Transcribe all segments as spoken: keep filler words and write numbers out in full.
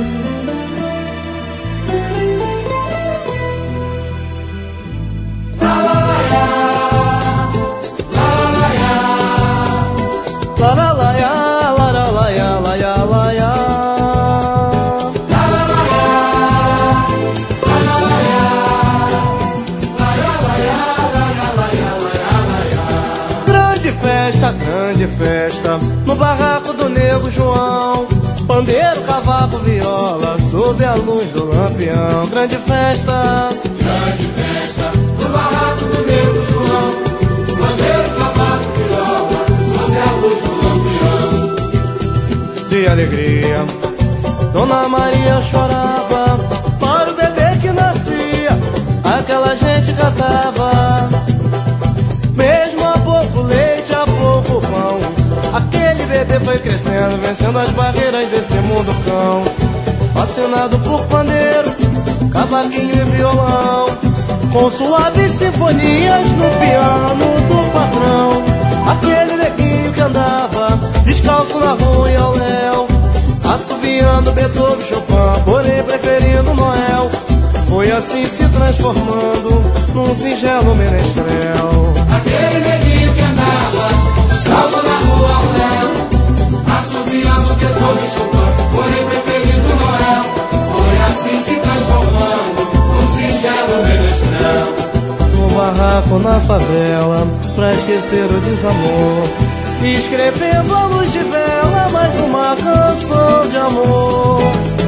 Grande festa no barraco do Nego João, pandeiro, cavaco, viola, sob a luz do lampião. Grande festa, grande festa no barraco do Nego João, pandeiro, cavaco, viola, sob a luz do lampião. De alegria, Dona Maria chorava para o bebê que nascia, aquela gente cantava. Mesmo a pouco leite, a pouco pão, aquele bebê foi crescendo, vencendo as barreiras desse mundo cão. Fascinado por pandeiro, cavaquinho e violão, com suaves sinfonias no piano do patrão. Aquele neguinho que andava descalço na rua e ao léu, assobiando Beethoven, Chopin, porém preferindo Noel. Foi assim se transformando num singelo menestrel. Aquele neguinho que andava descalço na rua ao léu, assobiando Beethoven, Chopin, porém preferindo Noel. Foi assim se transformando num singelo menestrel. No barraco na favela, pra esquecer o desamor, escrevendo à luz de vela mais uma canção de amor.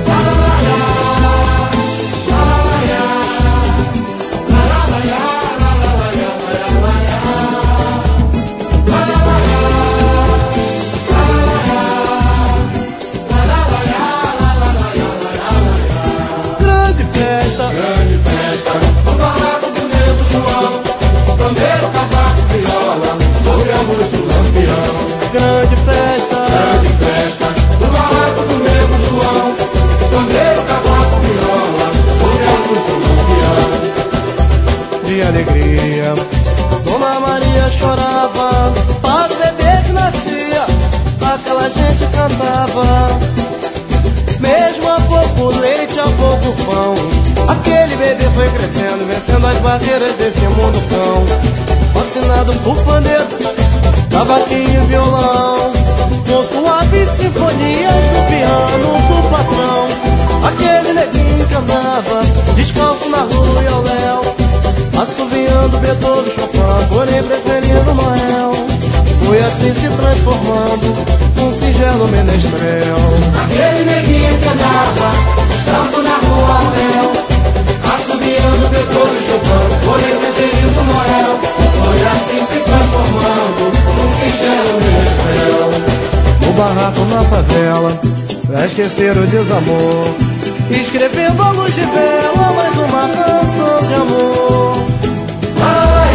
Grande festa no barraco do Nego João, pandeiro, cavaco, viola, sob a luz do lampião. Grande festa, grande festa no barraco do Nego João, pandeiro, cavaco, viola, sob a luz do lampião. De alegria, Dona Maria chorava para o bebê que nascia, aquela gente cantava. Mesmo a pouco leite, a pouco pão, aquele bebê foi crescendo, vencendo as barreiras desse mundo cão. Fascinado por pandeiro, cavaquinho e violão, com suaves sinfonias no piano do patrão. Aquele neguinho que andava descalço na rua e ao léu, assoviando Beethoven, Chopin, porém preferindo Noel. Foi assim se transformando num singelo menestrel. Aquele neguinho que andava descalço na rua ao léu, assobiando Beethoven, Chopin, porém preferindo Noel. Foi assim se transformando num singelo menestrel. No barraco na favela, pra esquecer o desamor, escrevendo à luz de vela mais uma canção de amor. Ai,